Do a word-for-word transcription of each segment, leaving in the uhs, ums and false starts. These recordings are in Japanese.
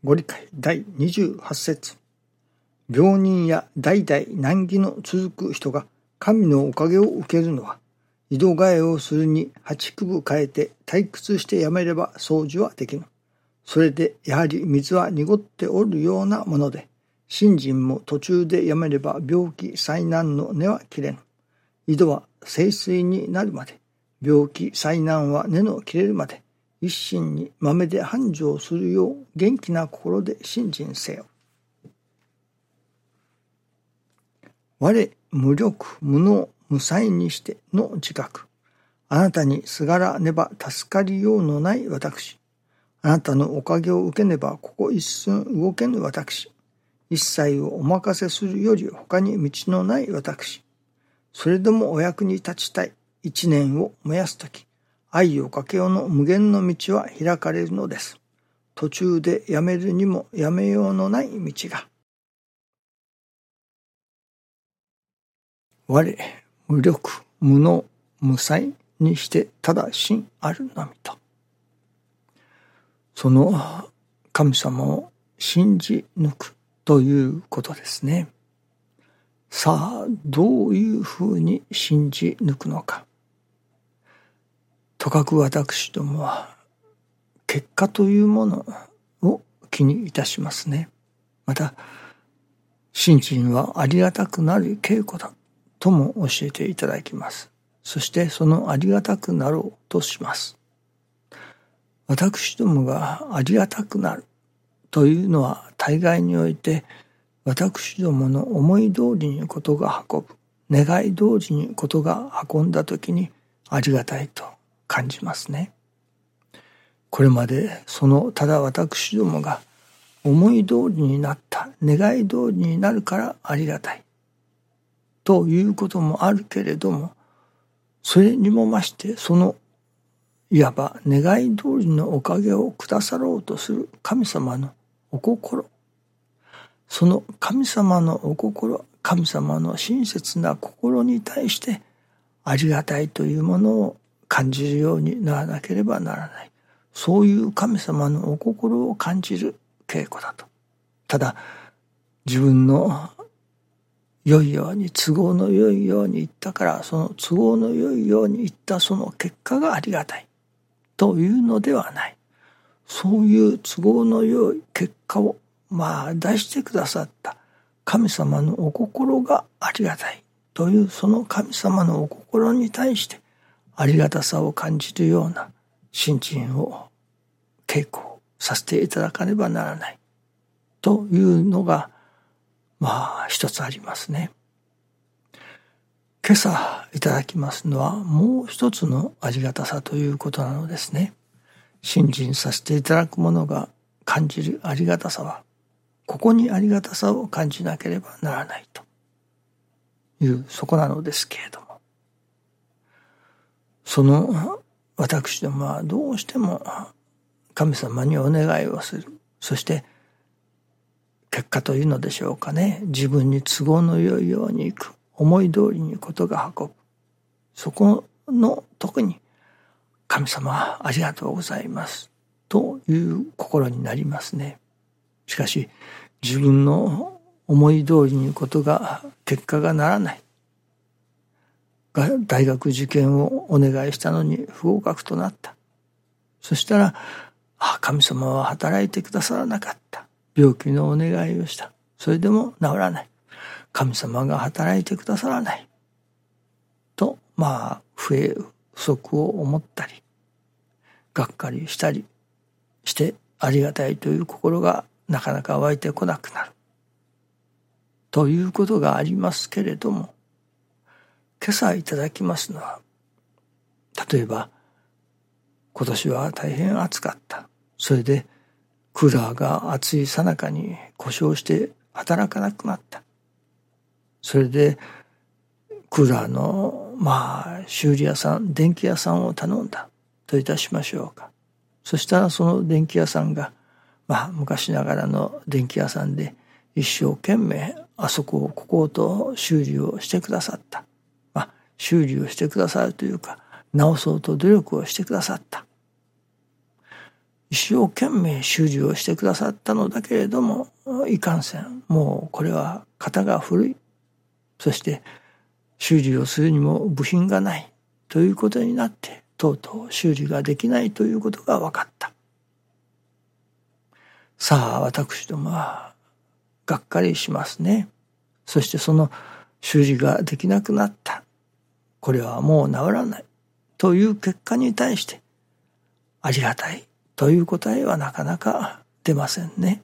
ご理解だいにじゅうはち節。病人や代々難儀の続く人が神のおかげを受けるのは、井戸替えをするに八九分変えて退屈してやめれば掃除はできぬ。それでやはり水は濁っておるようなもので、信心も途中でやめれば病気災難の根は切れぬ。井戸は清水になるまで、病気災難は根の切れるまで、一心に豆で繁盛するよう元気な心で信心せよ。我無力無能無才にしての自覚。あなたにすがらねば助かりようのない私。あなたのおかげを受けねばここ一寸動けぬ私。一切をお任せするより他に道のない私。それでもお役に立ちたい一年を燃やすとき、愛をかけようの無限の道は開かれるのです。途中でやめるにもやめようのない道が。我無力無能無才にしてただ真あるのみと。その神様を信じ抜くということですね。さあどういうふうに信じ抜くのか。とかく私どもは結果というものを気にいたしますね。また信心はありがたくなる稽古だとも教えていただきます。そしてそのありがたくなろうとします。私どもがありがたくなるというのは大概において私どもの思い通りにことが運ぶ、願い通りにことが運んだときにありがたいと感じますね。これまでそのただ私どもが思い通りになった、願い通りになるからありがたいということもあるけれども、それにも増してそのいわば願い通りのおかげをくださろうとする神様のお心、その神様のお心、神様の親切な心に対してありがたいというものを感じるようにならなければならない。そういう神様のお心を感じる稽古だと。ただ自分の良いように都合の良いように言ったから、その都合の良いように言ったその結果がありがたいというのではない。そういう都合の良い結果をまあ出してくださった神様のお心がありがたいという、その神様のお心に対してありがたさを感じるような信心を稽古させていただかねばならないというのがまあ一つありますね。今朝いただきますのはもう一つのありがたさということなのですね。信心させていただくものが感じるありがたさは、ここにありがたさを感じなければならないというそこなのですけれども、その私どもはどうしても神様にお願いをする。そして結果というのでしょうかね。自分に都合の良いようにいく。思い通りにことが運ぶ。そこの特に神様ありがとうございますという心になりますね。しかし自分の思い通りにことが結果がならない。大学受験をお願いしたのに不合格となった。そしたら、あ、神様は働いてくださらなかった。病気のお願いをした。それでも治らない。神様が働いてくださらない。と、まあ、不平不足を思ったり、がっかりしたりしてありがたいという心がなかなか湧いてこなくなる。ということがありますけれども、今朝いただきますのは、例えば、今年は大変暑かった。それで、クーラーが暑い最中に故障して働かなくなった。それでクーラーのまあ修理屋さん、電気屋さんを頼んだといたしましょうか。そしたらその電気屋さんがまあ昔ながらの電気屋さんで一生懸命あそこをここと修理をしてくださった。まあ修理をしてくださるというか直そうと努力をしてくださった。 一生懸命修理をしてくださったのだけれども、いかんせん、もうこれは型が古い。そして修理をするにも部品がないということになって、とうとう修理ができないということが分かった。さあ、私どもはがっかりしますね。そしてその修理ができなくなった。これはもう治らないという結果に対して、ありがたいという答えはなかなか出ませんね。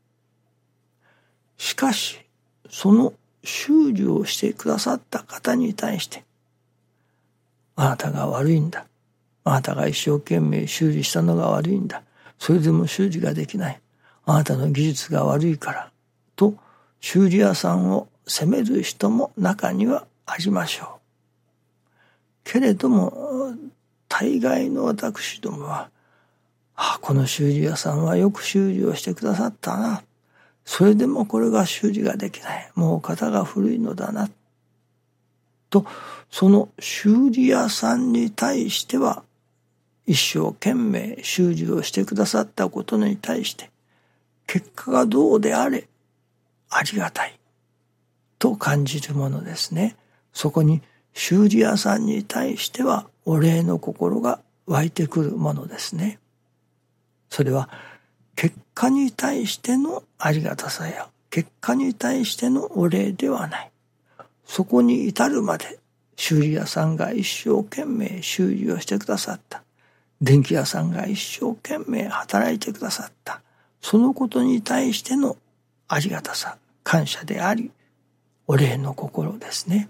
しかし、その修理をしてくださった方に対して、あなたが悪いんだ。あなたが一生懸命修理したのが悪いんだ。それでも修理ができない。あなたの技術が悪いから。と、修理屋さんを責める人も中にはありましょう。けれども、大概の私どもは、ああ、この修理屋さんはよく修理をしてくださったな。それでもこれが修理ができない。もう型が古いのだな。と、その修理屋さんに対しては、一生懸命修理をしてくださったことに対して、結果がどうであれ、ありがたい。と感じるものですね。そこに修理屋さんに対しては、お礼の心が湧いてくるものですね。それは、結果に対してのありがたさや、結果に対してのお礼ではない。そこに至るまで、修理屋さんが一生懸命修理をしてくださった。電気屋さんが一生懸命働いてくださった。そのことに対してのありがたさ、感謝であり、お礼の心ですね。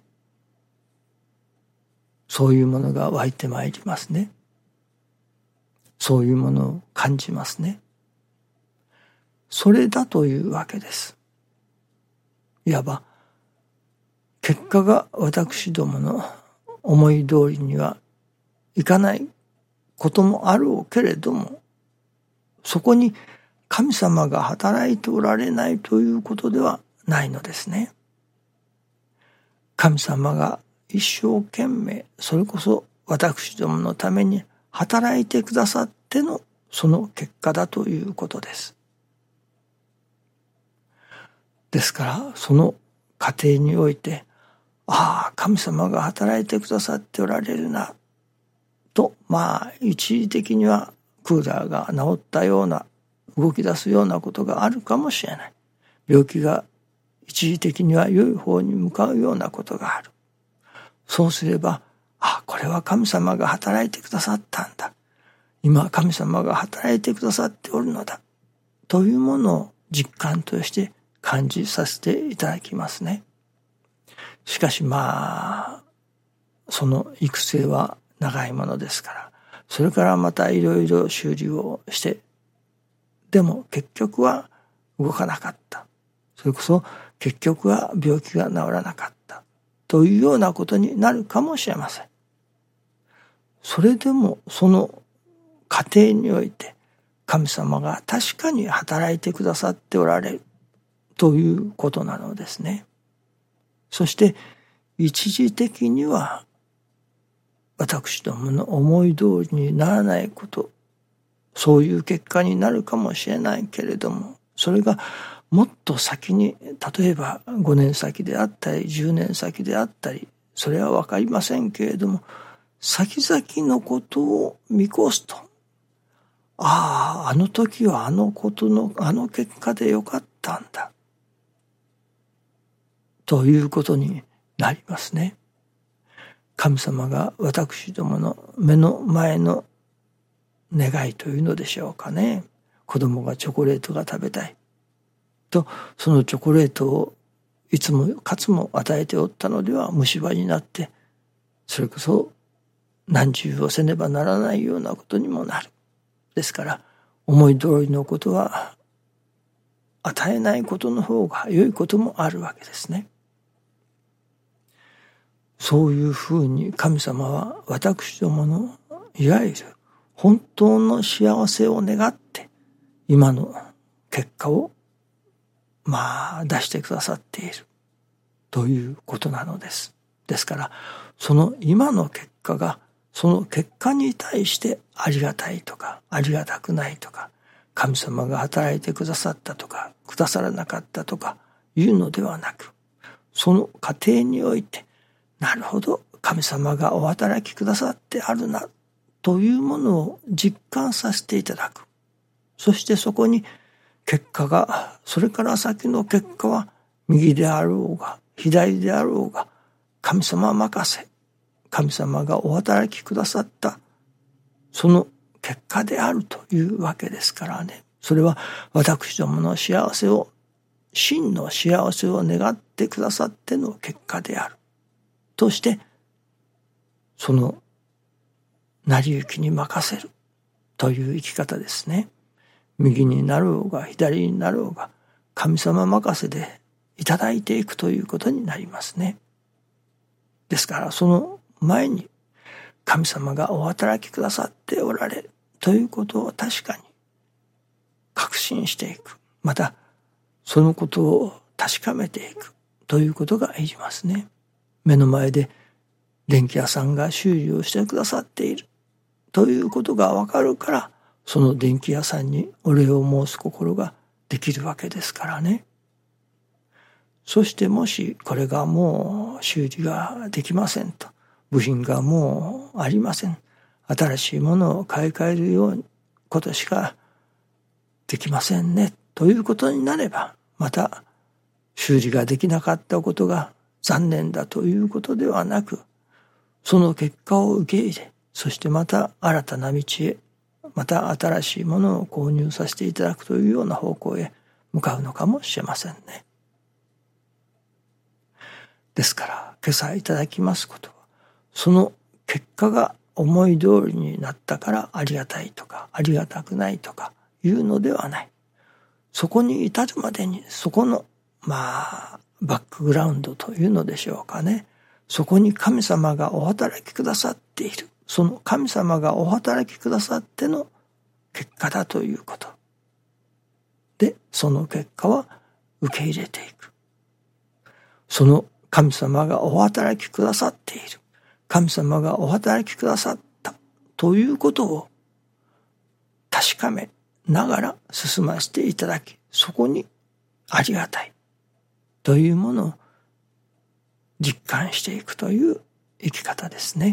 そういうものが湧いてまいりますね。そういうものを感じますね。それだというわけです。いわば、結果が私どもの思い通りにはいかないこともあろうけれども、そこに神様が働いておられないということではないのですね。神様が一生懸命、それこそ私どものために働いてくださってのその結果だということです。ですから、その過程において、ああ、神様が働いてくださっておられるな、と、まあ、一時的にはクーラーが治ったような、動き出すようなことがあるかもしれない。病気が一時的には良い方に向かうようなことがある。そうすれば、あ、これは神様が働いてくださったんだ。今神様が働いてくださっておるのだ。というものを実感として感じさせていただきますね。しかしまあ、その育成は長いものですから、それからまたいろいろ修理をして、でも結局は動かなかった。それこそ結局は病気が治らなかった。というようなことになるかもしれません。それでもその過程において神様が確かに働いてくださっておられるということなのですね。そして一時的には私どもの思い通りにならないこと、そういう結果になるかもしれないけれども、それがもっと先に、例えばごねん先であったりじゅうねん先であったり、それはわかりませんけれども、先々のことを見越すと、ああ、あの時はあのことの、あの結果でよかったんだ。ということになりますね。神様が私どもの目の前の願いというのでしょうかね。子供がチョコレートが食べたい。と、そのチョコレートをいつもかつも与えておったのでは虫歯になって、それこそ難渋をせねばならないようなことにもなる。ですから、思い通りのことは与えないことの方が良いこともあるわけですね。そういうふうに神様は私どものいわゆる本当の幸せを願って今の結果をまあ出してくださっているということなのです。ですからその今の結果がその結果に対してありがたいとかありがたくないとか、神様が働いてくださったとかくださらなかったとかいうのではなく、その過程において、なるほど神様がお働きくださってあるなというものを実感させていただく。そしてそこに結果が、それから先の結果は右であろうが左であろうが神様任せ、神様がお働きくださったその結果であるというわけですからね。それは私どもの幸せを、真の幸せを願ってくださっての結果であるとして、その成り行きに任せるという生き方ですね。右になろうが左になろうが神様任せでいただいていくということになりますね。ですからその前に神様がお働きくださっておられるということを確かに確信していく。またそのことを確かめていくということがいりますね。目の前で電気屋さんが修理をしてくださっているということがわかるから、その電気屋さんにお礼を申す心ができるわけですからね。そしてもしこれがもう修理ができませんと、部品がもうありません、新しいものを買い替えるようなことしかできませんねということになれば、また修理ができなかったことが残念だということではなく、その結果を受け入れ、そしてまた新たな道へ、また新しいものを購入させていただくというような方向へ向かうのかもしれませんね。ですから今朝いただきますことは、その結果が思い通りになったからありがたいとかありがたくないとかいうのではない。そこに至るまでに、そこのまあバックグラウンドというのでしょうかね。そこに神様がお働きくださっている。その神様がお働きくださっての結果だということで、その結果は受け入れていく。その神様がお働きくださっている、神様がお働きくださったということを確かめながら進ませていただき、そこにありがたいというものを実感していくという生き方ですね。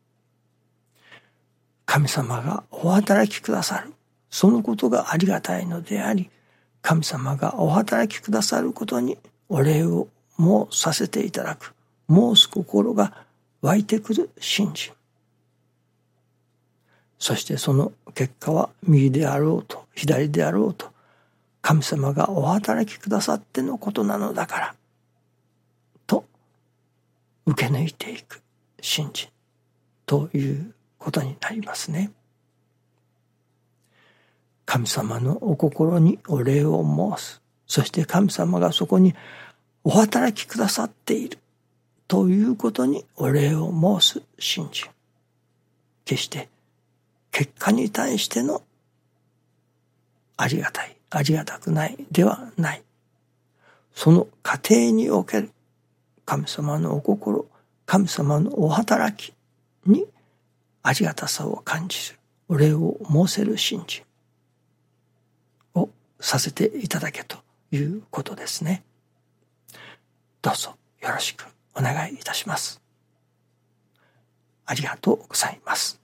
神様がお働きくださる、そのことがありがたいのであり、神様がお働きくださることにお礼を申させていただく、申す心が湧いてくる信心。そしてその結果は右であろうと左であろうと、神様がお働きくださってのことなのだからと受け抜いていく信心ということになりますね。神様のお心にお礼を申す、そして神様がそこにお働きくださっているということにお礼を申す信心。決して結果に対してのありがたい、ありがたくないではない。その過程における神様のお心、神様のお働きにありがたさを感じる、お礼を申せる信心をさせていただけということですね。どうぞよろしくお願いいたします。ありがとうございます。